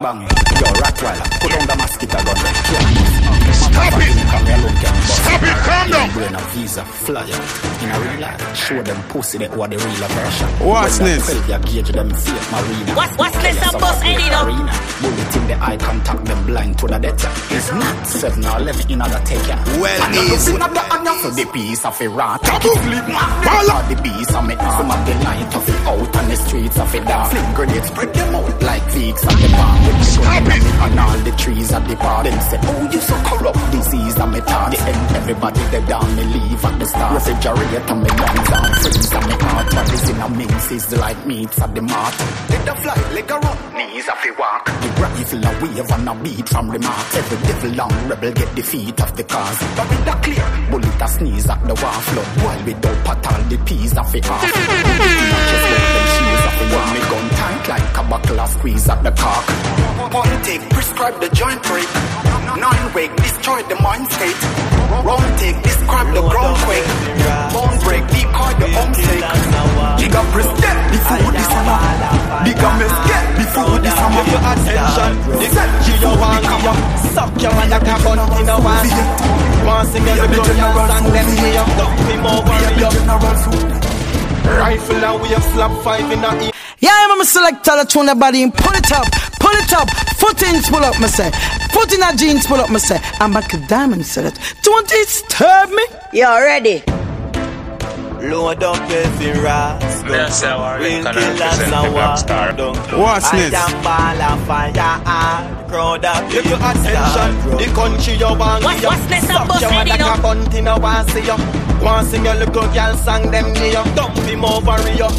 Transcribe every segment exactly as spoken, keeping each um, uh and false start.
Bang, yo, Rottweiler, put on the mosquito gun. Stop it! Stop it, calm down! Bring a visa, flyer, in a real life. Show them pussy that what the real version. What's this? You gauge them fake marina. What, what's this up, boss Eddie, no? Bullet in the eye contact, them blind to the death. It's not seven or eleven in other take ya. Well, it's not the onion for the piece of a rat. Flip my ball the beast of me arm of the light of it out on the streets of it dark. Flip grenades, spread them out like figs at the bar. Stop it! And all the trees at the park. Them say, oh, you so corrupt. Disease and me talk. The end, everybody they down, me leave at the start. Refrigerator, me lungs and freeze and me heart. Bodies in a minces like meat for the mart. Let the fly, leg a run, knees off the walk. The rifle a wave and a beat from the mark. Every devil and rebel get the feet of the cars. But with the clear, bullet a sneeze at the war flood. While we don't pat all the peas off the half. Just let them shields off the wall. Me gun tank like a buckle of squeeze at the cock. Point take, prescribe the joint break. Nine wake, destroy the mind state. Wrong take, describe the ground quake. Bone break, decoy the home sake. Giga press get before the summer. Giga miss get before the summer. Give your attention, you don't want to suck your man like a gun in a one. One single the gun and them here. Dump him over here. Rifle and we have slap five in the ear. Yeah, I'm a selector that tune the body and pull it up, pull it up, foot in, pull up, me say. Foot in a jeans, pull up, me say. I'm back to diamond, say that. Don't disturb me. You ready? Load up every rascal. Yes, I Real can killers represent the and Black Star. What's this? I am ball and fire. Crowd up, give your attention. The country you want. What, what's this up, boss Suck your man Eddie, like a gun in a one see you. One sing a little girl song them near. Dump him over here.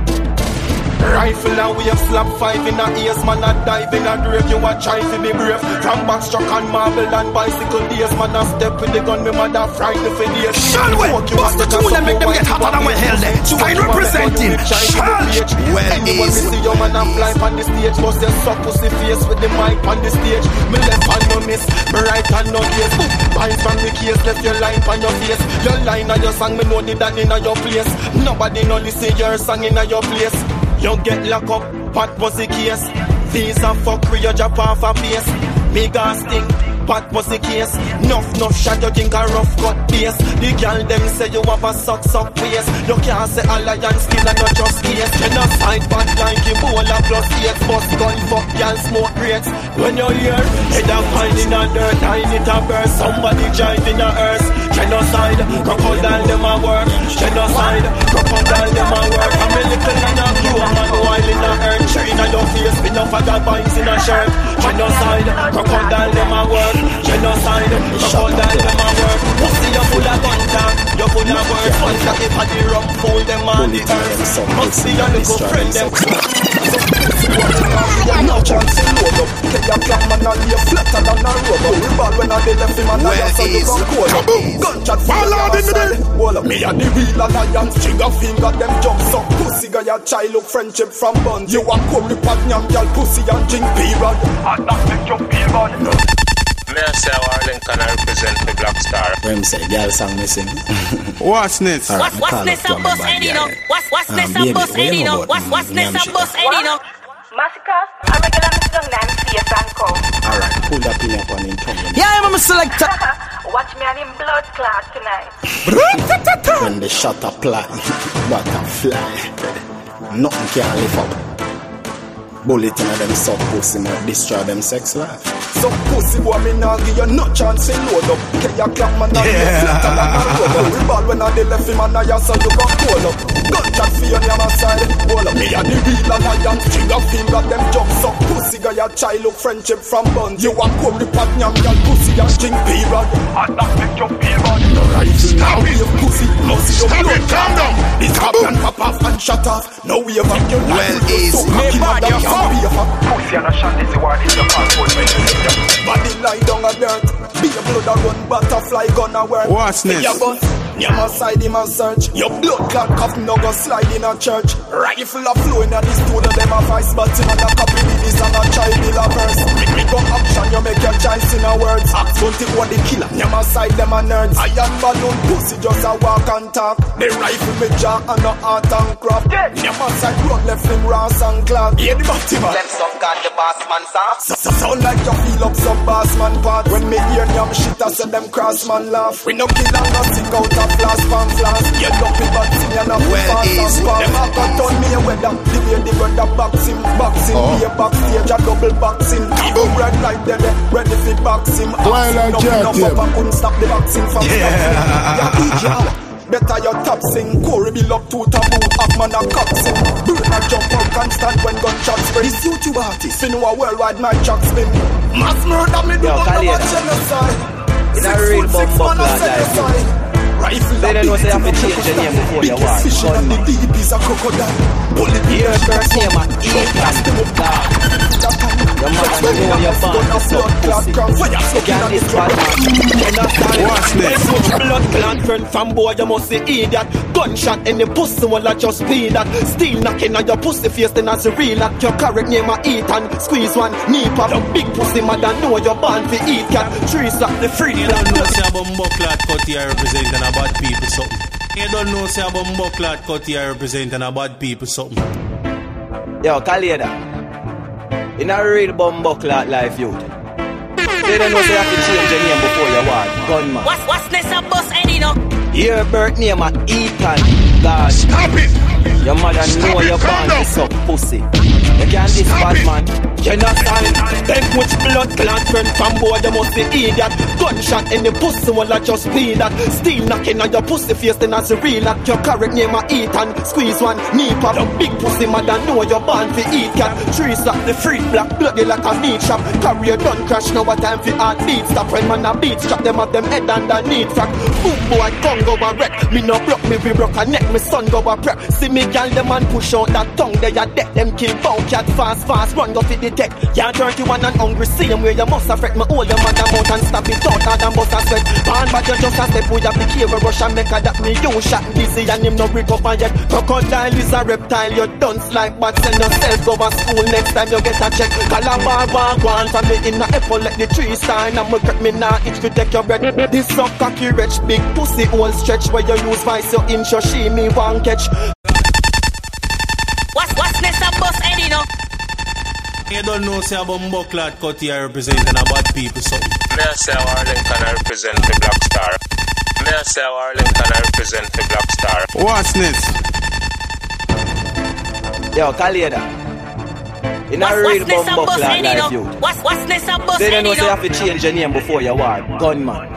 Rifle and we have slap five in the ears. Man a dive in a grave. You a try to be brave. From backstruck and marble and bicycle days. Man a step with the gun. Me mother frightened for days. Shalway, bust the tune and make them get hotter than we held them. Fine representing Charge. Well, easy. See your man a fly on the stage. Bust your suck pussy face with the mic on the stage. Me left hand no miss, me right hand no case. Binds from the case, left your line on your face. Your line on your song, me know the that in your place. Nobody know listen your song in your place. You get locked up, what was the case? Visa fuckery, you drop off a face. Me gas sting, what was the case? Nuff, nuff shot, you think a rough cut base. The girl them say you have a suck, suck waist. You can't say alliance skill and not just case. Genocide bad like Ebola plus eight. Bust gun, fuck, y'all smoke rates. When you hear, head a pine in a dirt, nine it a burst. Somebody driving a hearse. Genocide, crocodile them a work. Genocide, crocodile them a work. I'm a little and a blue, I'm a while in a earth. Tree in your face, with no father binds in a shirt. Genocide, crocodile them a work. Genocide, crocodile them a work. Pussy you full of contact, you full of words. Once that if I the rum, fool them on the earth. Must be your little friend them. No chance in load up. Get your black man and lay flatter than a rubber. We ball when I left him and I saw you gon' cold up. Gunshot fall out in the day. Hold up. Me and the real alliance. Trigger finger them jumps up. Pussy got your child look friendship from bun. You a curry pot nyam y'all pussy and drink period. And that make you feel bad. Me I say our Lincoln I represent the Black Star. When say girl song missing. What's this? What's what's this up, boss Eddie, no? What's what's this up, boss Eddie, no? What's what's this up, boss Eddie, no? Massacre, a regular Mister Nine face and come. Alright, pull that pin up on in tongue. Yeah, I'm a selector. Watch me and him blood clot tonight. When the shot apply, butterfly, nothing can lift up. Bullet in them sub pussy might destroy them sex life. Some pussy boy me nah give you no chance in load up. Get your clock man and lay flatter than a rubber. We ball when I left him and I saw you gon' cold up. Gunshot for you on my side. Hold up. Me and the real alliance. Trigger finger them jumps up. Pussy got your child look friendship from bun. You a curry pot nyam y'all pussy and drink period. And that make you feel bad. No rifle now we have pussy. No see your blood calm down. This hop and pop off and shut off. Now we have your life. Well easy. Me bad your fuck. Pussy and a shot is the word in your passport. Body lie down a dirt. Be a blood a run. Butterfly gonna work. What's this? Nyama side him a search. Your blood clot cuff no go slide in a church. Rifle a flow in a this studio. Them a vice but him and a copy this and a child in a verse. Make me go action you make your choice in a words. Act twenty what the killer. Nyama side them a nerds. Iron balloon pussy just a walk and talk. They rifle me jaw and no art and craft. Nyama side road left him Ross and Clark. Yeah, the batty man. Them some got the boss man soft. So, so sound like you feel up some boss man part. When me hear nyam shit I say them cross man laugh. We no kill and no stick out a flash pan flash. You love me but see you not well fast and spark. Them have got turn me a weather. The way the brother boxing, boxing. Oh. Be a backstage a double boxing. Go red like them, ready for boxing. Twilight Jack I couldn't stop the boxing from yeah. Better your top sing. Corey be locked to taboo. Up man a coxing. Burn a jump out constant when gunshots spray. This YouTube artist in a worldwide night chat spin. Mass murder me do not know genocide. In a real bomb buckler life. Rifle they don't know say you have to change your name before you walk. Fishing and the deep is a crocodile. Bullet your first name and eat that. Your mother know your band is so pussy. You can't this bad man. What's next? Blood clot friend from boy you must see idiot. Gunshot in the pussy will I just be that. Still knocking on your pussy face then as a real at your correct name a eat and squeeze one knee pop. Your big pussy mother know your band for eat cat. Trees slap the free. You don't know say a bumbo clot cut here representing a bad people something. You don't know say a bumbo clot cut here representing a bad people something. Yo, Kaleda. In a real bumbo clot life, youth. They don't know they have to change your name before you walk. Gunman. What's what's this a boss Eddie no? Your birth name a Ethan. God. Stop it! Your mother Stop know it, your calm band down. is up pussy. You can't this Stop bad it. man. You're not silent. Then which blood clot friend from boy you must be idiot. Gunshot in the pussy will I just be that. Still knocking on your pussy face then as a real at your correct name a eat and squeeze one knee pop. Your big pussy mother know your band for eat cat. Trees slap the free black bloody like a meat shop. Carry a gun crash now a time for heart beat. Stop when man a beat strap them at them head underneath frack. Boom boy tongue go a wreck. Me no broke me we broke a neck. Me son go a prep. See me gal them and push out that tongue. They a dead them kill bow cat fast fast run go fit the tech. Can't thirty-one and hungry same way you must affect me all your mother mouth and stop it out and bust a sweat. Man but you just a step with a big cave rush and make a that me you shot busy and him no recover yet. Crocodile is a reptile you dunce like but send yourself go to school next time you get a check. Calabar one one from me in a apple let the tree sign and me cut me now itch to take your breath. This so cocky rich big pussy all stretch where you use vice your inch your she me one catch. What's what's this a boss Eddie no? You don't know say a bumbo clot cut here representing a bad people something. Me a say Arlington I represent the Black Star. Me a say Arlington I represent the Black Star. What's next? Yo, Kaleda. In a real bumbo clot life, youth. What's what's this a boss They don't know Eddie say you no? have to change your name before you walk. Gunman.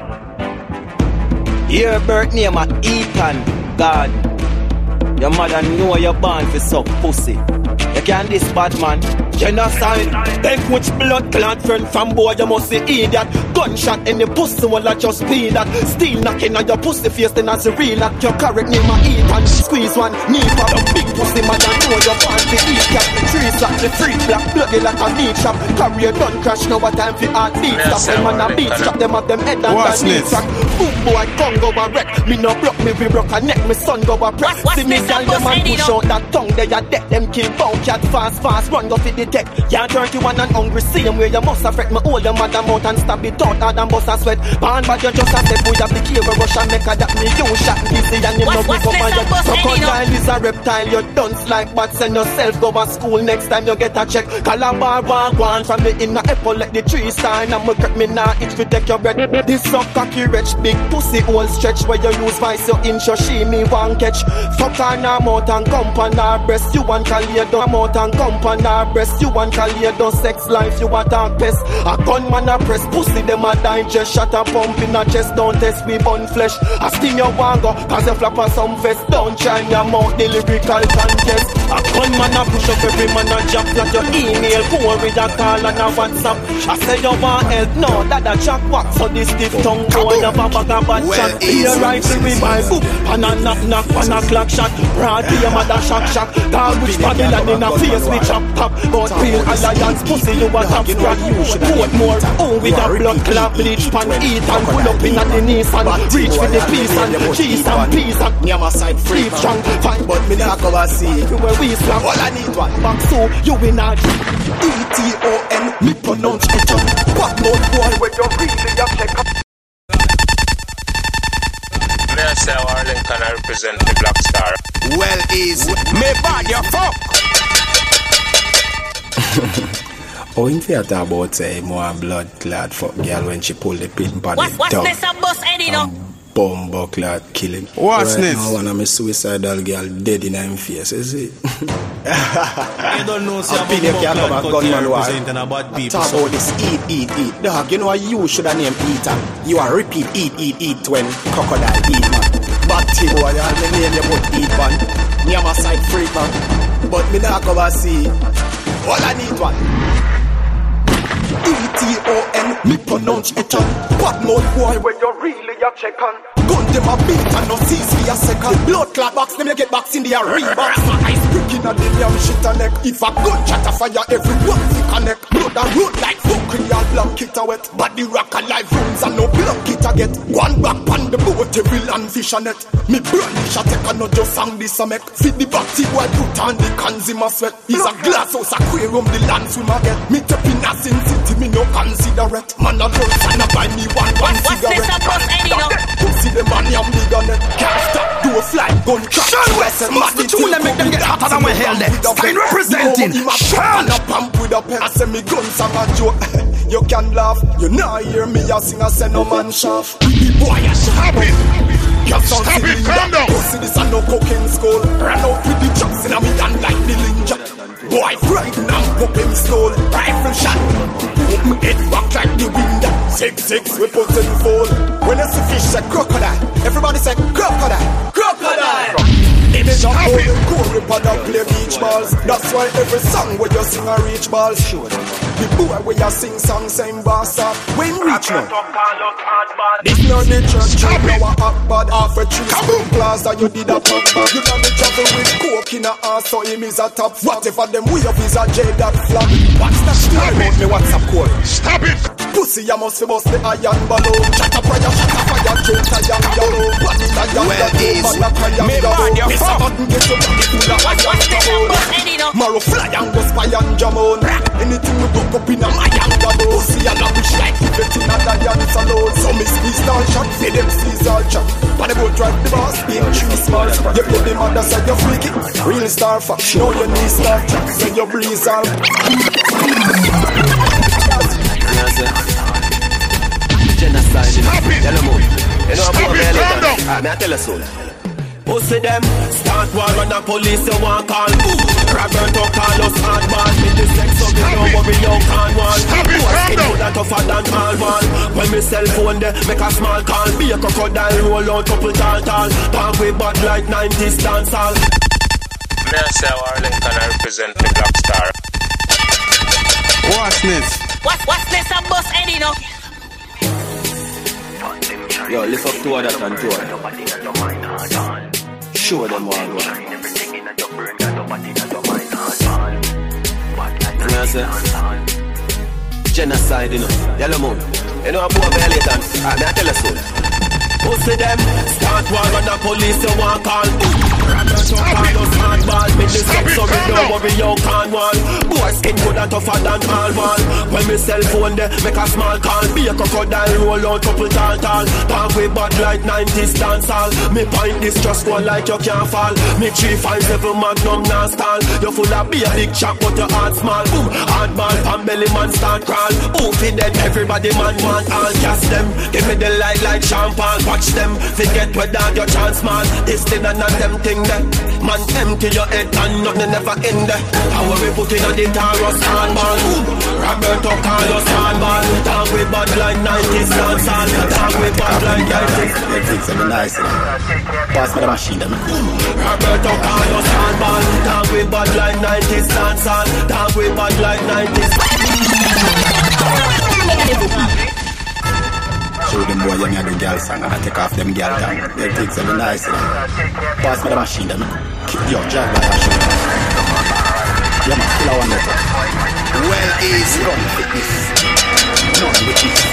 Your birth name a Ethan. God. Your mother know your band for suck pussy. You can't this bad man. Genocide. Then which blood clot friend from boy you must be idiot. Gunshot in the pussy will I just be that. Still knocking on your pussy face then as a real at your correct name a eat and squeeze one knee pop. Your big pussy man and know your band for eat cat. Trees like the free black bloody like a meat shop. Carry a gun crash now a time for heart beat. Stop them man a beat strap them at them head and What's knee next? track. Boom boy tongue go a wreck. Me no block me we broke a neck. Me son go a press. What's See me this gal a them boss and Eddie push no? out that tongue they a dead them kill bow cat fast fast run go fit the tech. Can't thirty-one and hungry same way you must affect me all your mother mouth and stab it out hard and bust a sweat. Man but you just a step with a big cave rush and make a that me you shot busy and him no What's- recover what's yet. this a boss Eddie no? Crocodile is a reptile you dunce like but send yourself go to school next time you get a check. Calabar one one from me in a apple let the tree sign and me cut me now itch to take your breath. This so cocky rich big pussy all stretch where you use vice your inch your she me one catch. Fuck on her mouth and gump on her breast you want call you down mouth and gump on her breast you want call you down sex life you a talk pest. A gunman a press pussy them a digest shot a pump in a chest don't test we bun flesh. I sting your wango cause you flap a some fest don't try your mouth the lyrical contest. A gunman a push up every man a jump like your email phone with a call and a WhatsApp. I say you want help no that a jack wax so this stiff tongue boy never bag a bad shot. Here rifle with my book and a knock knock and a clock shot. Broad be a mother shock shock. Dog which Babylon in a face we chop top. But real alliance pussy you a top scratch. Put more oh with a blood clot bleach pan eat and pull up in a the knees and reach for the peace and cheese and peas and Nyama side free deep strong fight but me not cover see. where we slap. All I need one Back so you win a E T O N me pronounce it. What more boy when you really have check up represent the Black Star. Well, easy. Me bad your fuck. Oh, in theater about say more blood clad fuck girl when she pull the pin by the What's this a boss Eddie no? Bumbo clad killing. What's right this? Now one of my suicidal girl dead in her face, is it? You don't know say I've been here about about blood gunman war. representing a bad people. Talk about this eat, eat, eat. Dog, you know what you should have named Eater. You are repeat eat, eat, eat when crocodile eat man. Bad thing boy, you only name you but eat man. Me am a side freak man. But me not come and see. All I need one. E T O N, me pronounce it on. Bad mouth boy when you really a check on. Gun them a beat and no seize for a second. Blood clot box, them you get box in the arena. My eyes breaking at the damn shit a neck. If a gun chat a fire, everyone fi connect. Blood a road like fuck real block it a wet. Body rock alive rooms and no block it a get. One back on the boat, a real and fish a net. Me burn the shot, take a no just sang this a make. Feed the body boy, put on the cans in my sweat. Is a glass house aquarium, the land swim a get. Me tap in a sin city, me no consider it. Man a girls and a buy me one one cigarette. What's this a boss Eddie no? Pussy the man yam big on it. Can't stop, do a fly, gun crack. Sean West must be tune and make them get hotter than we held them. Stein representing Sean. And a pump with a pen. I say me guns and a joke. You can laugh, you not hear me a sing a say no man shaft. The boy a Stop it. you sound Stop it, calm down. Pussy this a no cocaine skull. Run out with the chops in a me hand like the ninja. Boy frightened and popping stole. Rifle shot. Put me head back like the wind. Six six we put in fall. When I see fish say crocodile, everybody say crocodile. Crocodile. They jump over the core upon a play beach balls. That's why every song where you sing a reach balls. The boy where you sing song same bass up. When reach now. This not the church, you know a hot bad. Half a tree, spoon plaza, you did a pop bad. You got me travel with coke in a ass, so him is a top. Whatever them way up is a J that flag. What's that story about me WhatsApp call? Stop it. Pussy, you must be bust the iron balloon. Shut up, fire, shut up, fire, change a young yellow. What is a young yellow? Me bad, you fuck. Button get your body full of iron balloon. Marrow fly and go spy and jam on. Anything we cook up in a my young balloon. Pussy, you love wish like you get in a lion salon. So me squeeze down shot, feed them squeeze all shot. But they go drive the boss, being tree small. You play the mother side, you freaky. Real star fuck, know your knee star. When you breeze all. Genocide in the yellow moon. You know Stop it, calm down. Ah, me I tell you so. Pussy them, start war when the police you want call. Roberto Carlos hardball. Me the sex so you know what we you can't want. Stop it, calm down. That tougher than all wall. When me cell phone there, make a small call. Be a crocodile, roll out couple tall tall. Talk with bad like nineties dance hall. Me I say Arlington I represent the Black Star. What's this? What, what's this a boss Eddie no? Yo, lift up two of that and two of that. Show them what I want. You know what I say? Genocide, you know. Yellow moon. You know a boy violator. Ah, me I tell you so. Pussy them, start war when the police you want call. Roberto Carlos hardball. Me the sex so me know what we you can't wall. Boy skin good and tougher than all wall. When me cell phone there, make a small call. Be a crocodile, roll out couple tall tall. Talk with bad like nineties dance hall. Me point this just one like you can't fall. Me three five seven magnum non stall. You full of be a big chap but your heart small. Boom, hardball pan belly man start crawl. Ooh, feed them everybody man want all. Gas them, give me the light like champagne. Watch them, forget where dog your chance man. This thing and not them thing there. Man empty your head and nothing never end there. How we put in on the Taurus handball. Roberto Carlos handball. Talk with bad like nineties dance hall. Talk with bad like nineties. Everything's so nice. Pass me the machine then. Roberto Carlos handball. Talk with bad like nineties dance hall. Talk with bad like nineties. Show them boy young and the girl song and I take off them girl down. Everything's so nice. Pass me the machine then. Yo, Jack like a show. Yeah man, still I want that. Well, easy. Run fitness. No, I'm with this.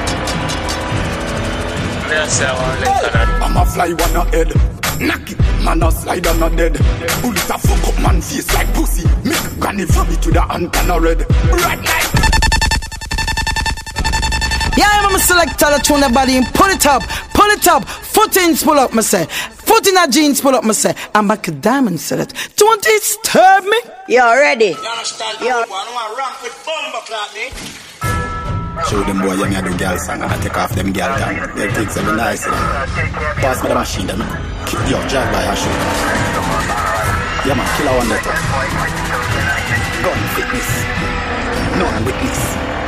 Me I say Arlington. I'm a fly one a head. Knock it, man a slide on a dead. Bullet a fuck up man face like pussy. Make granny from me to the antenna red. Right like. Yeah, I'm selector that tune the body and pull it up, pull it up, foot in, pull up, me say. Foot in a jeans, pull up, me say. I'm back a diamond, say that. Don't disturb me. You're ready. You understand? You want to ramp with bomber clock, eh? Show them boy, you me a do girl song and I take off them girl tongue. They take some nice. Pass me the machine, them. Yo, drive by and shoot. Yeah man, killer one letter. Gun fitness. None witness.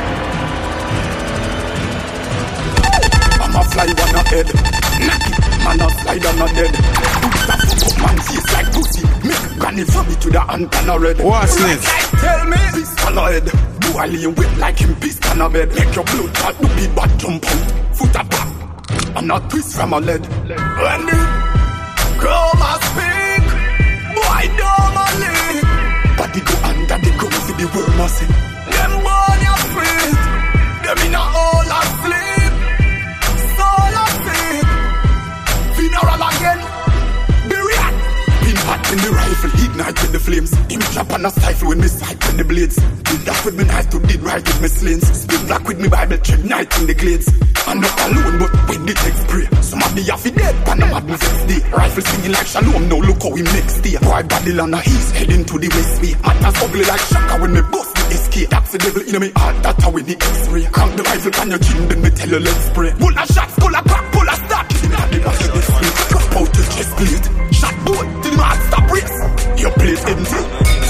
I'm a fly one ahead. Knock it, man a slide on a dead. Boots a fuck up man face like pussy. Make granny from me to the antenna red. What's this? Tell me, pistol head. Do I lay whip like him pistol on bed. Make your blood clot do be bad jump out. Foot a back. And a twist from a lead. When the chroma speak, boy don't a lick. Body go under the ground for the world must see. Them born your feet. Them in a hole asleep. Soul asleep. Funeral again. Be react. Pin back in the rifle. Ignite with the flames. Him clap on a stifle when me sight when the blades. Did that with me knife to did right with me slings. Spit black with me Bible check night in the glades. I'm not alone but when the text spray. Some of the half dead pan I'm at the next day. Rifle singing like Shalom now look how we next day. Boy Babylon a east heading to the west way. Matters ugly like Shaka when me bust the escape. That's the devil in me heart that's how we the x-ray. Crank the rifle pan your chin then me tell you let's spray. Pull a shot, pull a crack, pull a start. In the back of the street, drop out the chest plate. Shot bolt till the heart stop race. Your plate empty.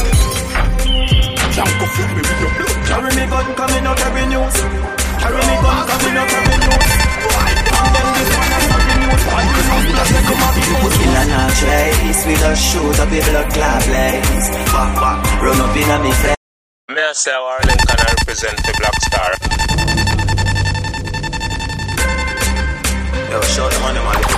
Jump go flip me with your blood. Carry me gun coming out every news. Carry me gun coming out every news. And then this one is every news. Kill and a trace, we just shoot up the blood clot blaze. Run up in a me face. Me I say our Lincoln I represent the Black Star. Yo, show them on them all.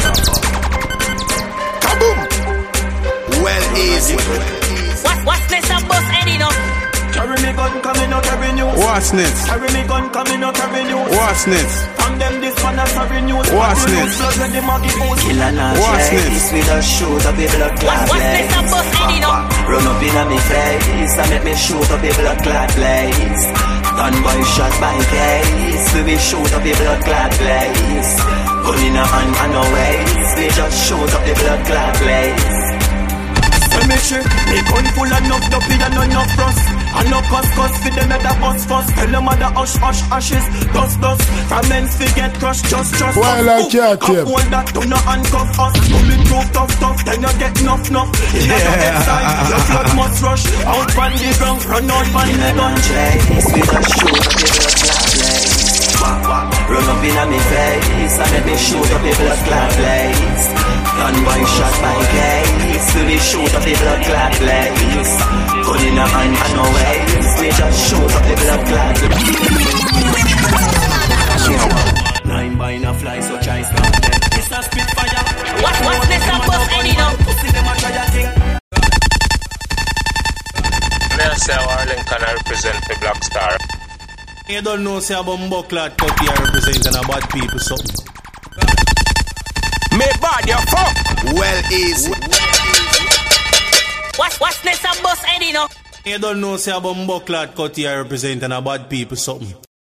Kaboom! Well easy. What, what's this a bus Eddie no? Carry me gun coming out every news. What's this? Carry me gun coming out every news. What's this? And them this one is every news. What's this? Kill and a trace, we just shoot up the blood clot What's this a bus Eddie no? Run up in a me face, and make me shoot up the blood clot blaze. Done by shot by case, we will shoot up the blood clot blaze. Gun in a hand and no ways, we just shoot up the blood clot blaze. Me shit, me gun full enough dopey and enough frost. And no cuss cuss for them at the bus fuss. Tell them at the hush hush ashes. Dust dust, from men fi get crushed just just. Why like your tip? Hold that, do not handcuff us. Bulletproof tough tough, then you get enough enough. In the head side, your blood must rush. Out on the ground, run out on the gun. Chase, we just shoot up the blood clot blaze. Run up in a me face, and let me shoot up the blood clot blaze. Done by shot by case, we will shoot up the blood clot blaze. Gun in a hand and no ways, we just shoot up the blood clot blaze. Nine by no fly, so try stop them. It's a spitfire. What, what's this a bus Eddie no? Me I say our Lincoln I represent the Black Star. You don't know say about Bucklat cut here representing a bad people something. Me bad you fuck. Well easy. What, what's this a bus Eddie no? You don't know say about Bucklat cut here representing a bad people something.